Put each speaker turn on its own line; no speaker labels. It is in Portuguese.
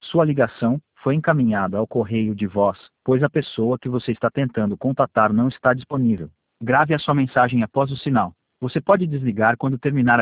Sua ligação foi encaminhada ao correio de voz, pois a pessoa que você está tentando contatar não está disponível. Grave a sua mensagem após o sinal. Você pode desligar quando terminar